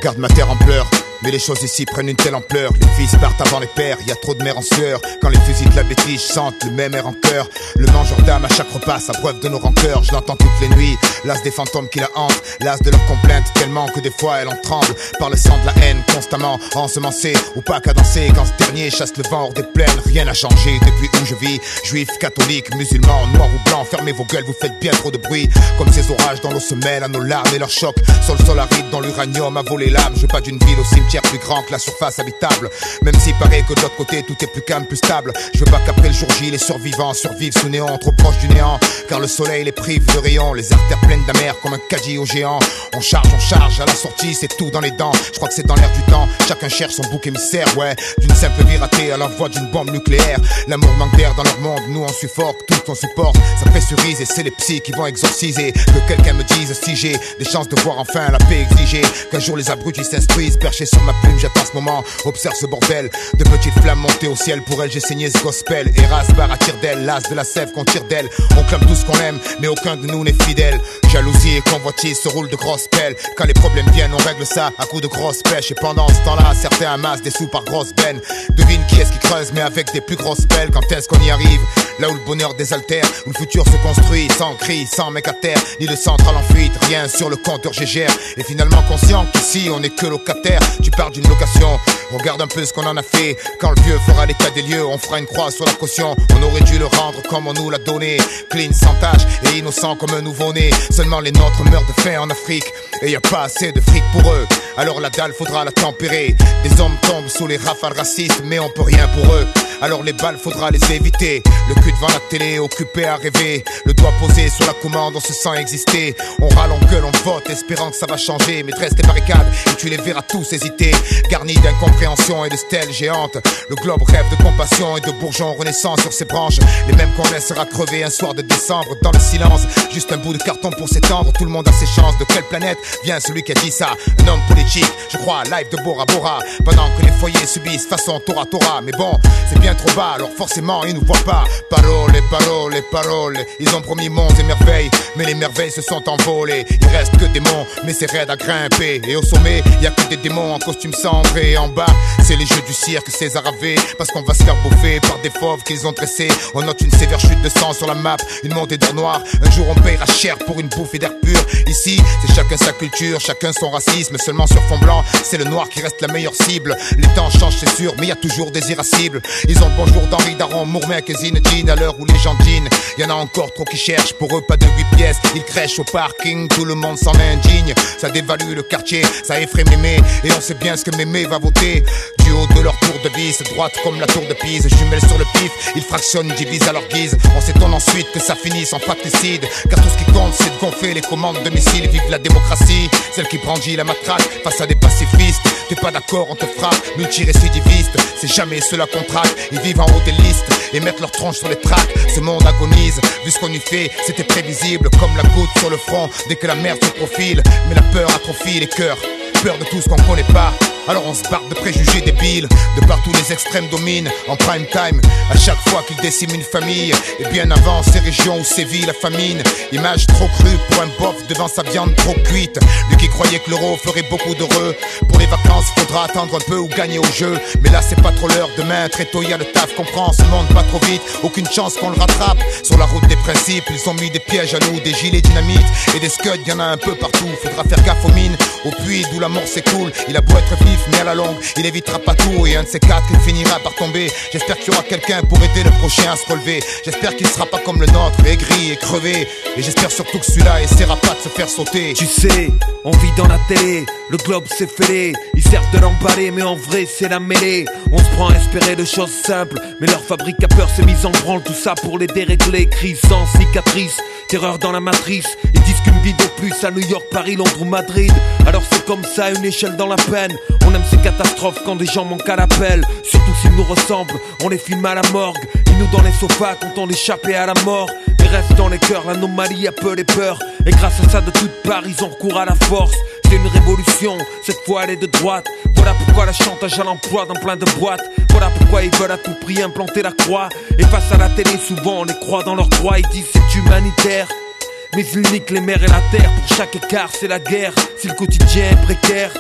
Regarde ma terre en pleurs. Mais les choses ici prennent une telle ampleur. Les fils partent avant les pères, y a trop de mères en sueur. Quand les fusils de la bêtise sentent le même air en cœur. Le mangeur d'âme à chaque repas s'abreuve de nos rancœurs. Je l'entends toutes les nuits, l'as des fantômes qui la hantent. L'as de leurs complaintes tellement que des fois elle en tremble. Par le sang de la haine constamment ensemencé. Ou pas qu'à danser quand ce dernier chasse le vent hors des plaines. Rien n'a changé depuis où je vis. Juifs, catholiques, musulmans, noirs ou blancs, fermez vos gueules, vous faites bien trop de bruit. Comme ces orages dont l'eau se mêle à nos larmes et leurs chocs. Sur le sol aride dont l'uranium a volé l'âme. Je veux pas d'une ville au cimetière plus grand que la surface habitable. Même s'il paraît que de l'autre côté tout est plus calme, plus stable. Je veux pas qu'après le jour J les survivants survivent sous néant, trop proche du néant. Car le soleil les prive de rayons, les artères pleines d'amer comme un caddie au géant. On charge, à la sortie c'est tout dans les dents. Je crois que c'est dans l'air du temps, chacun cherche son bouc émissaire. Ouais, d'une simple vie ratée à l'envoi d'une bombe nucléaire. L'amour manque d'air dans leur monde, nous on suffoque, tout on supporte. Ça pressurise et c'est les psys qui vont exorciser. Que quelqu'un me dise si j'ai des chances de voir enfin la paix exigée. Qu'un jour les abrutis s'instruisent, perchés sur ma plume, j'attends ce moment, observe ce bordel. De petites flammes montées au ciel, pour elle j'ai saigné ce gospel. Erasbar attire d'elle, l'as de la sève qu'on tire d'elle. On clame tout ce qu'on aime, mais aucun de nous n'est fidèle. Jalousie et convoitise se roulent de grosses pelles. Quand les problèmes viennent, on règle ça à coups de grosses pêches. Et pendant ce temps-là, certains amassent des sous par grosses bennes. Devine qui est-ce qui creuse, mais avec des plus grosses pelles. Quand est-ce qu'on y arrive? Là où le bonheur désaltère, où le futur se construit, sans cri, sans mec à terre, ni de centrale en fuite, rien sur le compteur GGR. Et finalement conscient qu'ici on n'est que locataire. Tu pars d'une location, regarde un peu ce qu'on en a fait. Quand le vieux fera l'état des lieux, on fera une croix sur la caution. On aurait dû le rendre comme on nous l'a donné. Clean, sans tache et innocent comme un nouveau-né. Seulement les nôtres meurent de faim en Afrique. Et y a pas assez de fric pour eux. Alors la dalle faudra la tempérer. Des hommes tombent sous les rafales racistes, mais on peut rien pour eux. Alors les balles faudra les éviter. Le cul devant la télé, occupé à rêver. Le doigt posé sur la commande, on se sent exister. On râle, on gueule, on vote, espérant que ça va changer. Mais dresse tes barricades et tu les verras tous hésiter. Garnis d'incompréhension et de stèles géantes. Le globe rêve de compassion et de bourgeons renaissants sur ses branches. Les mêmes qu'on laissera crever un soir de décembre dans le silence. Juste un bout de carton pour s'étendre. Tout le monde a ses chances. De quelle planète vient celui qui a dit ça? Un homme politique, je crois, live de Bora Bora. Pendant que les foyers subissent façon Tora Tora. Mais bon, c'est bien trop bas, alors forcément ils nous voient pas. Parole, parole, parole. Ils ont promis monts et merveilles, mais les merveilles se sont envolées. Il reste que des monts, mais c'est raide à grimper. Et au sommet, y a que des démons en costume sombre. Et en bas, c'est les jeux du cirque César avait. Parce qu'on va se faire bouffer par des fauves qu'ils ont dressés. On note une sévère chute de sang sur la map, une montée d'or noir. Un jour on payera cher pour une bouffée d'air pur. Ici, c'est chacun sa culture, chacun son racisme. Seulement sur fond blanc, c'est le noir qui reste la meilleure cible. Les temps changent c'est sûr, mais y a toujours des irascibles. Ils ont le bonjour d'Henri Daron, Mourmec et Zinedine. À l'heure où les gens dînent, y'en a encore trop qui cherchent. Pour eux pas de 8 pièces, ils crèchent au parking. Tout le monde s'en indigne, ça dévalue le quartier, ça effraie Mémé. Et on sait bien ce que Mémé va voter. Du haut de leur tour de vis, droite comme la tour de Pise. Jumelles sur le pif, ils fractionnent, divisent à leur guise. On s'étonne ensuite que ça finisse en fratricide. Car tout ce qui compte c'est de gonfler les commandes de missiles. Vive la démocratie, celle qui brandit la matraque face à des pacifistes. T'es pas d'accord, on te frappe, multirécidiviste. C'est jamais ceux-là qu'on traque, ils vivent en haut des listes et mettent leur tronche sur les tracts. Ce monde agonise, vu ce qu'on y fait, c'était prévisible. Comme la goutte sur le front, dès que la merde se profile. Mais la peur atrophie les cœurs, peur de tout ce qu'on connaît pas. Alors on se barre de préjugés débiles. De partout les extrêmes dominent en prime time. À chaque fois qu'ils déciment une famille. Et bien avant ces régions où sévit la famine. Image trop crue pour un bof devant sa viande trop cuite. Lui qui croyait que l'euro ferait beaucoup d'heureux. Pour les vacances faudra attendre un peu ou gagner au jeu. Mais là c'est pas trop l'heure, demain très tôt y a le taf. Comprends, ce monde pas trop vite, aucune chance qu'on le rattrape. Sur la route des principes, ils ont mis des pièges à nous. Des gilets dynamite et des scuds, y'en a un peu partout. Faudra faire gaffe aux mines, au puits d'où la mort s'écoule. Il a beau être vif mais à la longue, il évitera pas tout. Et un de ces quatre, il finira par tomber. J'espère qu'il y aura quelqu'un pour aider le prochain à se relever. J'espère qu'il sera pas comme le nôtre, aigri et crevé. Et j'espère surtout que celui-là essaiera pas de se faire sauter. Tu sais, on vit dans la télé, le globe s'est fêlé. Ils servent de l'emballer mais en vrai c'est la mêlée. On se prend à espérer de choses simples, mais leur fabrique à peur s'est mise en branle. Tout ça pour les dérégler, crise sans cicatrice. Terreur dans la matrice, ils disent qu'une vie de plus à New York, Paris, Londres ou Madrid. Alors c'est comme ça, une échelle dans la peine. On aime ces catastrophes quand des gens manquent à l'appel. Surtout s'ils nous ressemblent, on les filme à la morgue. Ils nous dans les sofas quand on échappait à la mort. Mais reste dans les cœurs, l'anomalie a peu les peurs. Et grâce à ça de toutes parts, ils ont recours à la force. C'est une révolution, cette fois elle est de droite. Voilà pourquoi la chantage à l'emploi dans plein de boîtes. Voilà pourquoi ils veulent à tout prix implanter la croix. Et face à la télé, souvent on les croit dans leurs droits. Ils disent c'est humanitaire, mais ils niquent les mers et la terre. Pour chaque écart c'est la guerre, si le quotidien est précaire,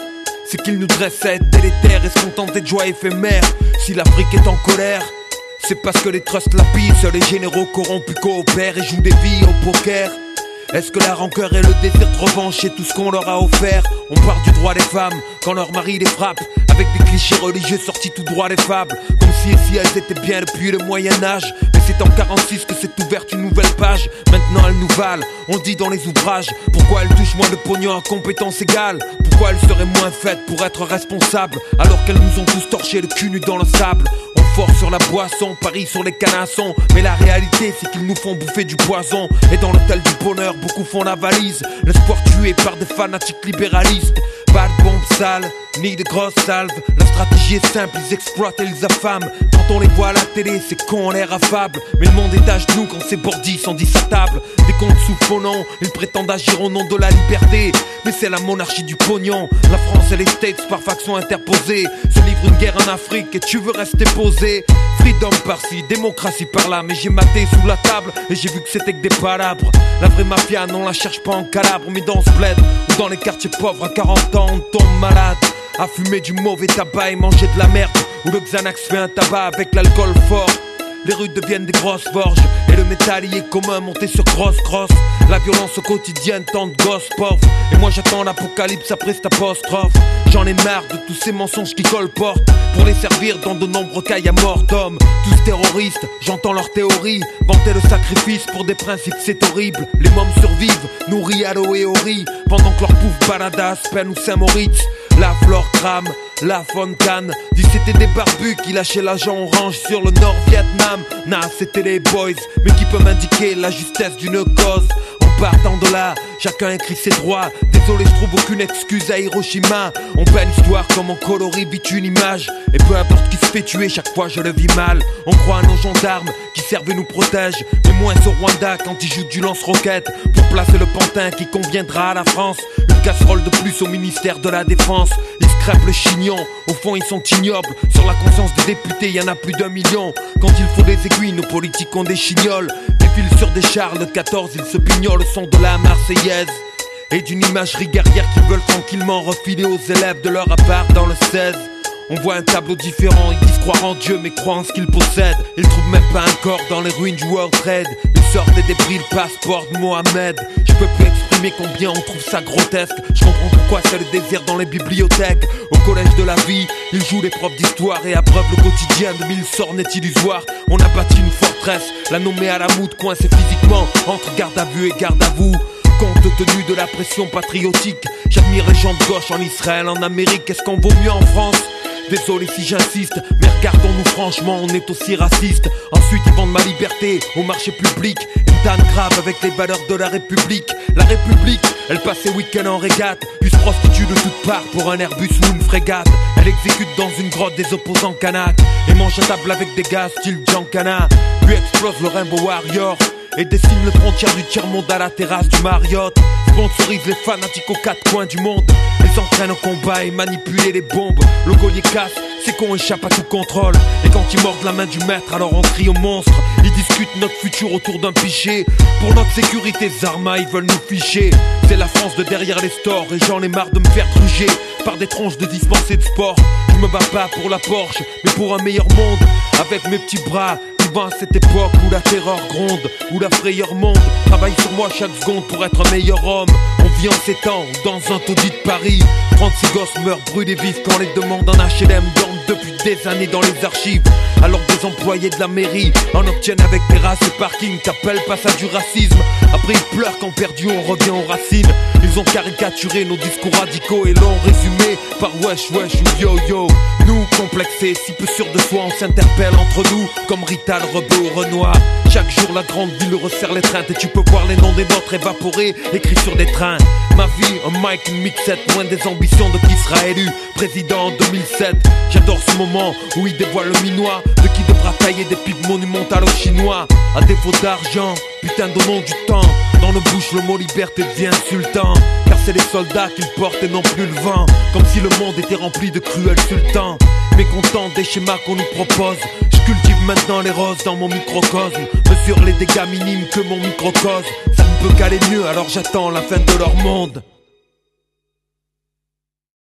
c'est qu'ils nous dressent à être délétères et se contenter de joie éphémère. Si l'Afrique est en colère, c'est parce que les trusts la pissent, les généraux corrompus coopèrent et jouent des vies au poker. Est-ce que la rancœur et le désir de revanche est tout ce qu'on leur a offert? On parle du droit des femmes quand leur mari les frappe, avec des clichés religieux sortis tout droit des fables, comme si et si elles étaient bien depuis le Moyen-Âge. Mais c'est en 46 que s'est ouverte une nouvelle page. Maintenant elles nous valent, on dit dans les ouvrages. Pourquoi elles touchent moins de pognon à compétences égales? Pourquoi elles seraient moins faites pour être responsables, alors qu'elles nous ont tous torché le cul nu dans le sable? On force sur la boisson, parie sur les canassons, mais la réalité c'est qu'ils nous font bouffer du poison. Et dans l'hôtel du bonheur, beaucoup font la valise, l'espoir tué par des fanatiques libéralistes. Pas de bombes sales, ni de grosses salves. La stratégie est simple, ils exploitent et ils affament. Quand on les voit à la télé, c'est con, on l'air affable. Mais le monde est à genoux quand ces bordis sont dit sa table. Des comptes sous faux nom, ils prétendent agir au nom de la liberté, mais c'est la monarchie du pognon. La France et les States par faction interposée se livrent une guerre en Afrique et tu veux rester posé. Freedom par-ci, démocratie par-là, mais j'ai maté sous la table et j'ai vu que c'était que des palabres. La vraie mafia, non, la cherche pas en Calabre, mais dans ce bled ou dans les quartiers pauvres. À 40 ans, on tombe malade à fumer du mauvais tabac et manger de la merde, où le Xanax fait un tabac avec l'alcool fort. Les rues deviennent des grosses forges et le métal y est commun monté sur grosse crosse. La violence au quotidien, tant de gosses pauvres. Et moi j'attends l'apocalypse après cette apostrophe. J'en ai marre de tous ces mensonges qui colportent pour les servir dans de nombreux cailles à mort d'hommes. Tous terroristes, j'entends leurs théories, vanter le sacrifice pour des principes, c'est horrible. Les mômes survivent, nourris à l'eau et au riz, pendant que leur pouf balade à Aspen ou Saint-Moritz. La flore crame, la faune canne. Dis c'était des barbus qui lâchaient l'agent orange sur le Nord-Vietnam. Nah, c'était les boys, mais qui peut m'indiquer la justesse d'une cause? En partant de là, chacun écrit ses droits. Désolé, je trouve aucune excuse à Hiroshima. On peint l'histoire comme on colorie vite une image. Et peu importe qui se fait tuer, chaque fois je le vis mal. On croit à nos gendarmes qui servent et nous protègent, mais moins au Rwanda quand ils jouent du lance-roquette pour placer le pantin qui conviendra à la France. Une casserole de plus au ministère de la Défense. Ils se crêpent le chignon, au fond ils sont ignobles. Sur la conscience des députés, y en a plus d'1 million. Quand il faut des aiguilles, nos politiques ont des chignoles. Défilent sur des chars de 14, ils se pignolent au son de la Marseillaise et d'une imagerie guerrière qu'ils veulent tranquillement refiler aux élèves de leur appart dans le 16. On voit un tableau différent, ils disent croire en Dieu mais croient en ce qu'ils possèdent. Ils trouvent même pas un corps dans les ruines du World Trade. Ils sortent des débris, le passeport de Mohamed. Je peux plus exprimer combien on trouve ça grotesque. Je comprends pourquoi c'est le désir dans les bibliothèques. Au collège de la vie, ils jouent les profs d'histoire et abreuvent le quotidien de 1000 sorts net illusoires. On a bâti une forteresse, la nommée à la moute, coincée physiquement entre garde à vue et garde à vous. Compte tenu de la pression patriotique, j'admire les gens de gauche en Israël, en Amérique. Est-ce qu'on vaut mieux en France? Désolé si j'insiste, mais regardons-nous franchement, on est aussi raciste. Ensuite ils vendent ma liberté au marché public, une tanne grave avec les valeurs de la République. La République, elle passe ses week-ends en régate, puis se prostitue de toutes parts pour un Airbus ou une frégate. Elle exécute dans une grotte des opposants canaques et mange à table avec des gars style Giancana. Puis explose le Rainbow Warrior et dessine le frontière du tiers-monde à la terrasse du Marriott. Sponsorise les fanatiques aux quatre coins du monde, les entraîne au combat et manipule les bombes. Le collier casse, c'est qu'on échappe à tout contrôle. Et quand ils mordent la main du maître, alors on crie au monstre. Ils discutent notre futur autour d'un pichet. Pour notre sécurité, Zarma, ils veulent nous ficher. C'est la France de derrière les stores et j'en ai marre de me faire gruger par des tronches de dispensés de sport. Je me bats pas pour la Porsche, mais pour un meilleur monde. Avec mes petits bras, à cette époque où la terreur gronde, où la frayeur monte. Travaille sur moi chaque seconde pour être un meilleur homme. On vit en ces temps dans un taudis de Paris. 36 gosses meurent brûlés vifs quand les demandes en HLM dorment depuis des années dans les archives. Alors des employés de la mairie en obtiennent avec terrasse et parking. T'appelles pas ça du racisme? Après ils pleurent quand perdu on revient aux racines. Ils ont caricaturé nos discours radicaux et l'ont résumé par wesh wesh ou yo yo. Nous complexés, si peu sûrs de soi, on s'interpelle entre nous comme Rital, Rebeu ou Renoir. Chaque jour la grande ville resserre les trains et tu peux voir les noms des nôtres évaporés écrits sur des trains. Ma vie, un mic, une mixette, loin des ambitions de qui sera élu président en 2007. J'adore ce moment où il dévoile le minois de qui devra tailler des pipes monumentales aux Chinois. À défaut d'argent, putain donnons du temps. Dans nos bouches le mot liberté devient insultant, car c'est les soldats qu'ils portent et non plus le vent. Comme si le monde était rempli de cruels sultans, mécontents des schémas qu'on nous propose. Je cultive maintenant les roses dans mon microcosme, mesure les dégâts minimes que mon microcosme. Ça ne peut qu'aller mieux, alors j'attends la fin de leur monde.